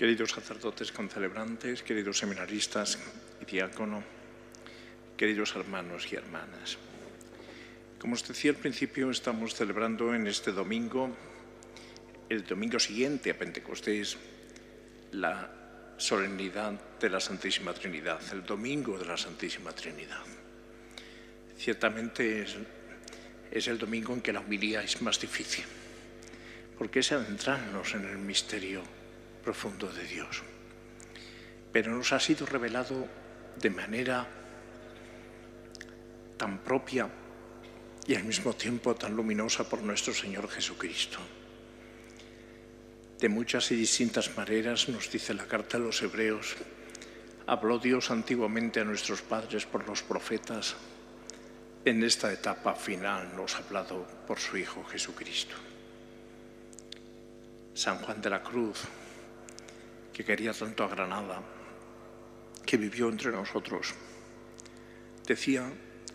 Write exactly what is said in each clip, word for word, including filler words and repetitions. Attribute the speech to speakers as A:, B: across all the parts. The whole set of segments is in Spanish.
A: queridos sacerdotes concelebrantes, queridos seminaristas y diácono, queridos hermanos y hermanas. Como os decía al principio, estamos celebrando en este domingo, el domingo siguiente a Pentecostés, la solemnidad de la Santísima Trinidad, el domingo de la Santísima Trinidad. Ciertamente es, es el domingo en que la homilía es más difícil, porque es adentrarnos en el misterio profundo de Dios. Pero nos ha sido revelado de manera tan propia y al mismo tiempo tan luminosa por nuestro Señor Jesucristo. De muchas y distintas maneras, nos dice la carta a los Hebreos, habló Dios antiguamente a nuestros padres por los profetas. En esta etapa final nos ha hablado por su Hijo Jesucristo. San Juan de la Cruz, que quería tanto a Granada, que vivió entre nosotros, decía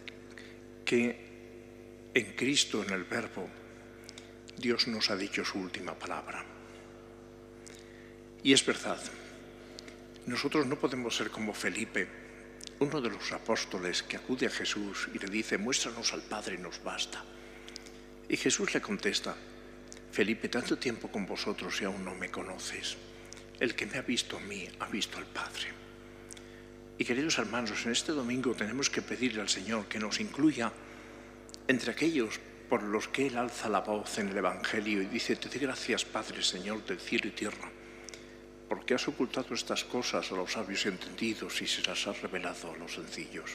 A: que en Cristo, en el Verbo, Dios nos ha dicho su última palabra. Y es verdad, nosotros no podemos ser como Felipe, uno de los apóstoles que acude a Jesús y le dice, muéstranos al Padre y nos basta. Y Jesús le contesta, Felipe, tanto tiempo con vosotros y aún no me conoces. El que me ha visto a mí, ha visto al Padre. Y queridos hermanos, en este domingo tenemos que pedirle al Señor que nos incluya entre aquellos por los que Él alza la voz en el Evangelio y dice, te doy gracias, Padre, Señor del cielo y tierra, porque has ocultado estas cosas a los sabios y entendidos y se las has revelado a los sencillos.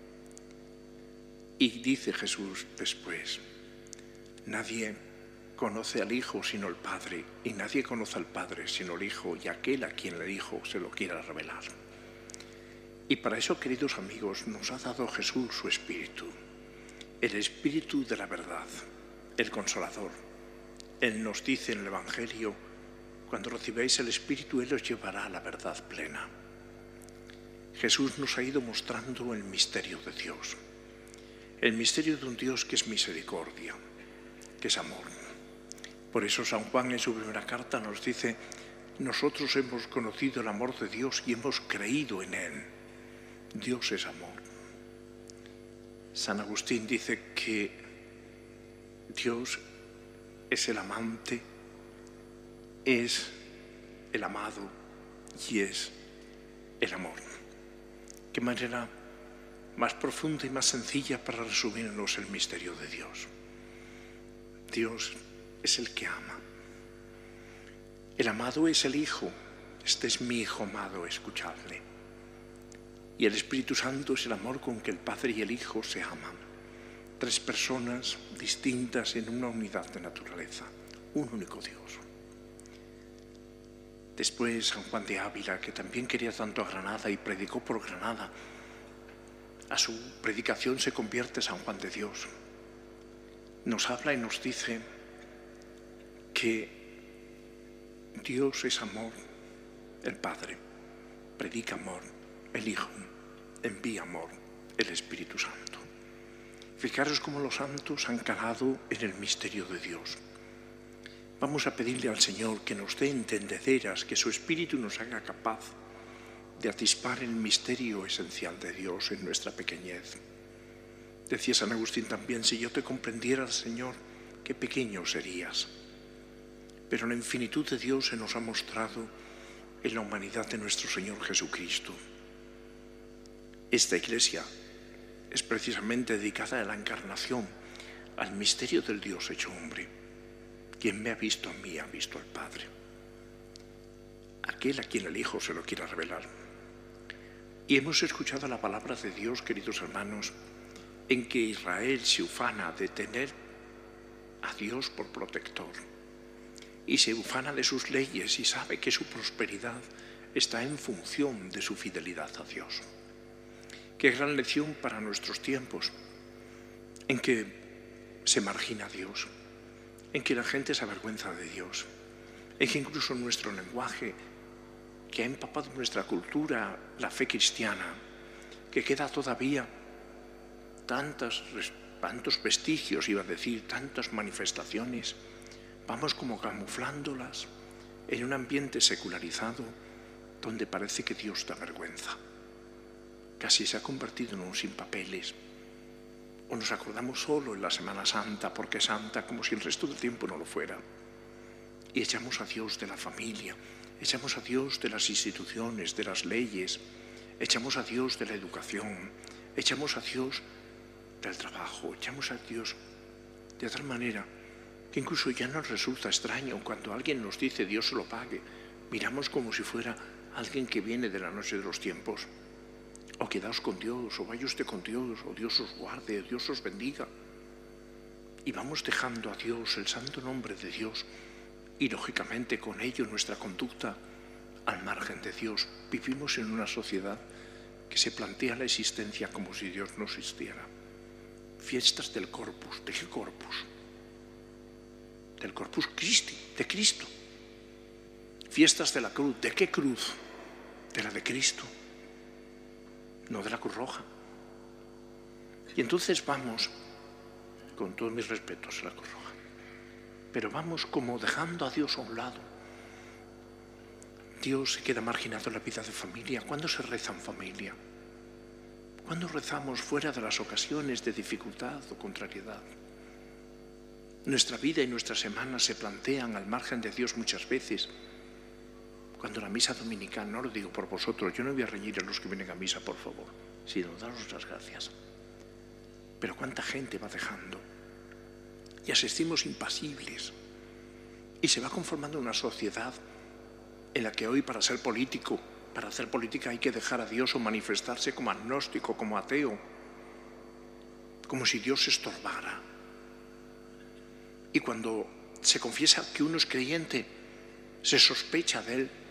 A: Y dice Jesús después, nadie conoce al Hijo sino el Padre, y nadie conoce al Padre sino el Hijo y aquel a quien el Hijo se lo quiera revelar. Y para eso, queridos amigos, nos ha dado Jesús su Espíritu, el Espíritu de la verdad, el Consolador. Él nos dice en el Evangelio, cuando recibáis el Espíritu, Él os llevará a la verdad plena. Jesús nos ha ido mostrando el misterio de Dios, el misterio de un Dios que es misericordia, que es amor. Por eso San Juan en su primera carta nos dice, nosotros hemos conocido el amor de Dios y hemos creído en Él. Dios es amor. San Agustín dice que Dios es el amante, es el amado y es el amor. Qué manera más profunda y más sencilla para resumirnos el misterio de Dios. Dios es el que ama. El amado es el Hijo. Este es mi Hijo amado, escuchadle. Y el Espíritu Santo es el amor con que el Padre y el Hijo se aman. Tres personas distintas en una unidad de naturaleza. Un único Dios. Después San Juan de Ávila, que también quería tanto a Granada y predicó por Granada, a su predicación se convierte San Juan de Dios. Nos habla y nos dice que Dios es amor, el Padre, predica amor, el Hijo, envía amor, el Espíritu Santo. Fijaros cómo los santos han calado en el misterio de Dios. Vamos a pedirle al Señor que nos dé entendederas, que su Espíritu nos haga capaz de atisbar el misterio esencial de Dios en nuestra pequeñez. Decía San Agustín también, si yo te comprendiera, Señor, qué pequeño serías. Pero la infinitud de Dios se nos ha mostrado en la humanidad de nuestro Señor Jesucristo. Esta Iglesia es precisamente dedicada a la encarnación, al misterio del Dios hecho hombre. Quien me ha visto a mí ha visto al Padre. Aquel a quien el Hijo se lo quiera revelar. Y hemos escuchado la palabra de Dios, queridos hermanos, en que Israel se ufana de tener a Dios por protector. Y se ufana de sus leyes y sabe que su prosperidad está en función de su fidelidad a Dios. Qué gran lección para nuestros tiempos, en que se margina a Dios, en que la gente se avergüenza de Dios, en que incluso nuestro lenguaje, que ha empapado nuestra cultura, la fe cristiana, que queda todavía tantas, tantos vestigios, iba a decir, tantas manifestaciones, vamos como camuflándolas, en un ambiente secularizado donde parece que Dios da vergüenza. Casi se ha convertido en un sin papeles. O nos acordamos solo en la Semana Santa, porque es santa, como si el resto del tiempo no lo fuera. Y echamos a Dios de la familia, echamos a Dios de las instituciones, de las leyes, echamos a Dios de la educación, echamos a Dios del trabajo, echamos a Dios de tal manera que incluso ya nos resulta extraño cuando alguien nos dice Dios se lo pague. Miramos como si fuera alguien que viene de la noche de los tiempos. O quedaos con Dios, o vaya usted con Dios, o Dios os guarde, o Dios os bendiga. Y vamos dejando a Dios, el santo nombre de Dios, y lógicamente con ello nuestra conducta al margen de Dios. Vivimos en una sociedad que se plantea la existencia como si Dios no existiera. Fiestas del Corpus. ¿De qué Corpus? Del Corpus Christi, de Cristo. Fiestas de la cruz. ¿De qué cruz? De la de Cristo, no de la Cruz Roja. Y entonces vamos, con todos mis respetos a la Cruz Roja, pero vamos como dejando a Dios a un lado. Dios se queda marginado en la vida de familia. ¿Cuándo se reza en familia? ¿Cuándo rezamos fuera de las ocasiones de dificultad o contrariedad? Nuestra vida y nuestras semanas se plantean al margen de Dios muchas veces. Cuando la misa dominical, no lo digo por vosotros, yo no voy a reñir a los que vienen a misa, por favor, sino daros las gracias. Pero cuánta gente va dejando y asistimos impasibles y se va conformando una sociedad en la que hoy para ser político, para hacer política hay que dejar a Dios o manifestarse como agnóstico, como ateo, como si Dios se estorbara. Y cuando se confiesa que uno es creyente, se sospecha de él.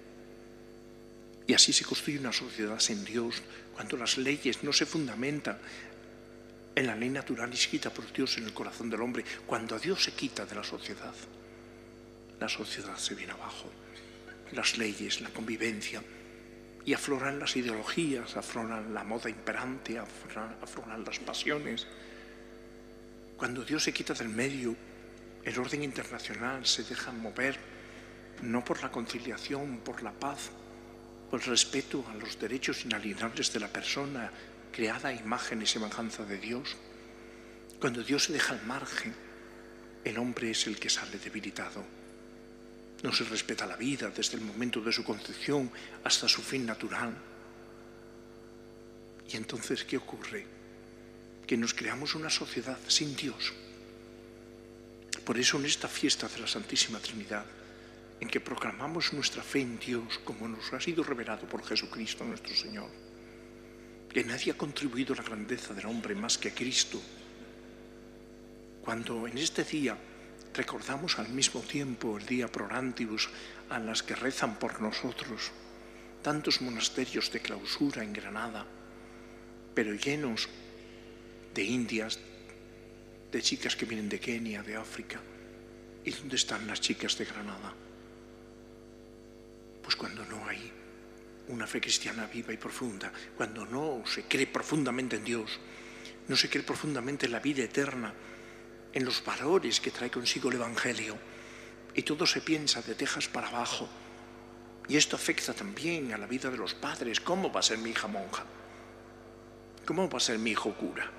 A: Y así se construye una sociedad sin Dios, cuando las leyes no se fundamentan en la ley natural escrita por Dios en el corazón del hombre. Cuando Dios se quita de la sociedad, la sociedad se viene abajo. Las leyes, la convivencia, y afloran las ideologías, afloran la moda imperante, afloran, afloran las pasiones. Cuando Dios se quita del medio, el orden internacional se deja mover, no por la conciliación, por la paz, por el respeto a los derechos inalienables de la persona creada a imagen y semejanza de Dios. Cuando Dios se deja al margen, el hombre es el que sale debilitado. No se respeta la vida desde el momento de su concepción hasta su fin natural. Y entonces, ¿qué ocurre? Que nos creamos una sociedad sin Dios. Por eso en esta fiesta de la Santísima Trinidad, en que proclamamos nuestra fe en Dios como nos ha sido revelado por Jesucristo nuestro Señor, que nadie ha contribuido a la grandeza del hombre más que Cristo. Cuando en este día recordamos al mismo tiempo el día pro Orantibus, a las que rezan por nosotros, tantos monasterios de clausura en Granada, pero llenos de indias, de chicas que vienen de Kenia, de África. ¿Y dónde están las chicas de Granada? Pues cuando no hay una fe cristiana viva y profunda, cuando no se cree profundamente en Dios, no se cree profundamente en la vida eterna, en los valores que trae consigo el Evangelio, y todo se piensa de tejas para abajo. Y esto afecta también a la vida de los padres. ¿Cómo va a ser mi hija monja? ¿Cómo va a ser mi hijo cura?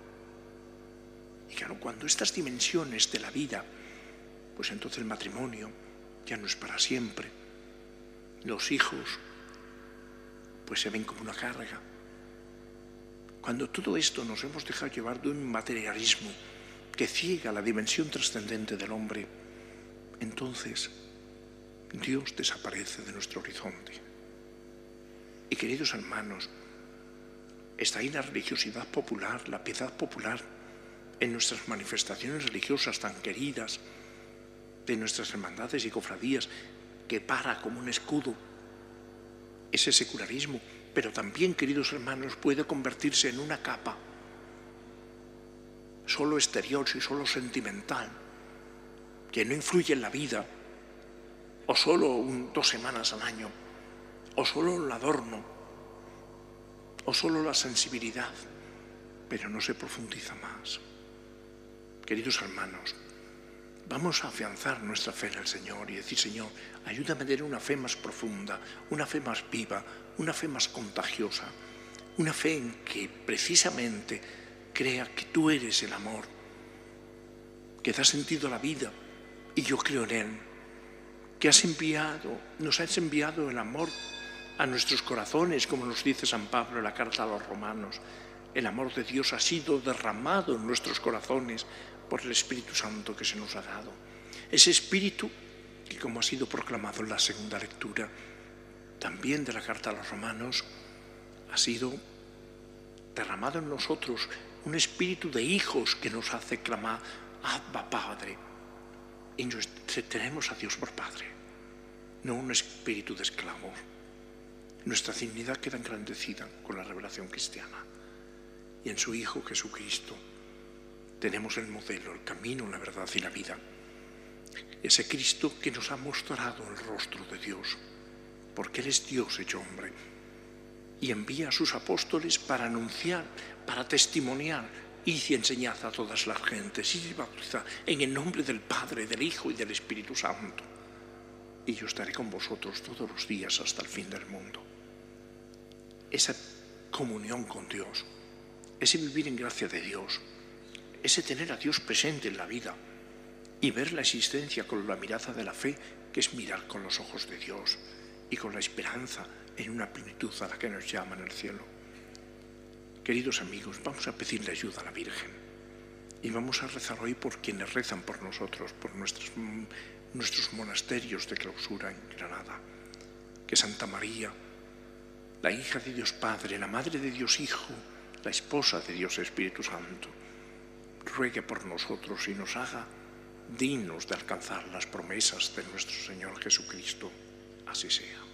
A: Y claro, cuando estas dimensiones de la vida, pues entonces el matrimonio ya no es para siempre. Los hijos pues se ven como una carga. Cuando todo esto nos hemos dejado llevar de un materialismo que ciega la dimensión trascendente del hombre, entonces Dios desaparece de nuestro horizonte. Y queridos hermanos, está ahí la religiosidad popular, la piedad popular, en nuestras manifestaciones religiosas tan queridas, de nuestras hermandades y cofradías, que para como un escudo ese secularismo, pero también, queridos hermanos, puede convertirse en una capa solo exterior y solo sentimental, que no influye en la vida, o solo un, dos semanas al año, o solo el adorno, o solo la sensibilidad, pero no se profundiza más. Queridos hermanos, Vamos a afianzar nuestra fe en el Señor y decir, Señor, ayúdame a tener una fe más profunda, una fe más viva, una fe más contagiosa, una fe en que precisamente crea que tú eres el amor, que da sentido a la vida y yo creo en Él, que has enviado, nos has enviado el amor a nuestros corazones, como nos dice San Pablo en la carta a los Romanos. El amor de Dios ha sido derramado en nuestros corazones por el Espíritu Santo que se nos ha dado. Ese Espíritu que, como ha sido proclamado en la segunda lectura, también de la carta a los Romanos, ha sido derramado en nosotros un espíritu de hijos que nos hace clamar, Abba, Padre. Y tenemos a Dios por Padre, no un espíritu de esclavo. Nuestra dignidad queda engrandecida con la revelación cristiana. Y en su Hijo Jesucristo tenemos el modelo, el camino, la verdad y la vida. Ese Cristo que nos ha mostrado el rostro de Dios, porque Él es Dios hecho hombre. Y envía a sus apóstoles para anunciar, para testimoniar, id y enseñad a todas las gentes, id y bautizad en el nombre del Padre, del Hijo y del Espíritu Santo. Y yo estaré con vosotros todos los días hasta el fin del mundo. Esa comunión con Dios, ese vivir en gracia de Dios, ese tener a Dios presente en la vida y ver la existencia con la mirada de la fe, que es mirar con los ojos de Dios y con la esperanza en una plenitud a la que nos llama en el cielo. Queridos amigos, vamos a pedirle ayuda a la Virgen y vamos a rezar hoy por quienes rezan por nosotros, por nuestros, nuestros monasterios de clausura en Granada. Que Santa María, la hija de Dios Padre, la madre de Dios Hijo, la esposa de Dios Espíritu Santo, ruegue por nosotros y nos haga dignos de alcanzar las promesas de nuestro Señor Jesucristo. Así sea.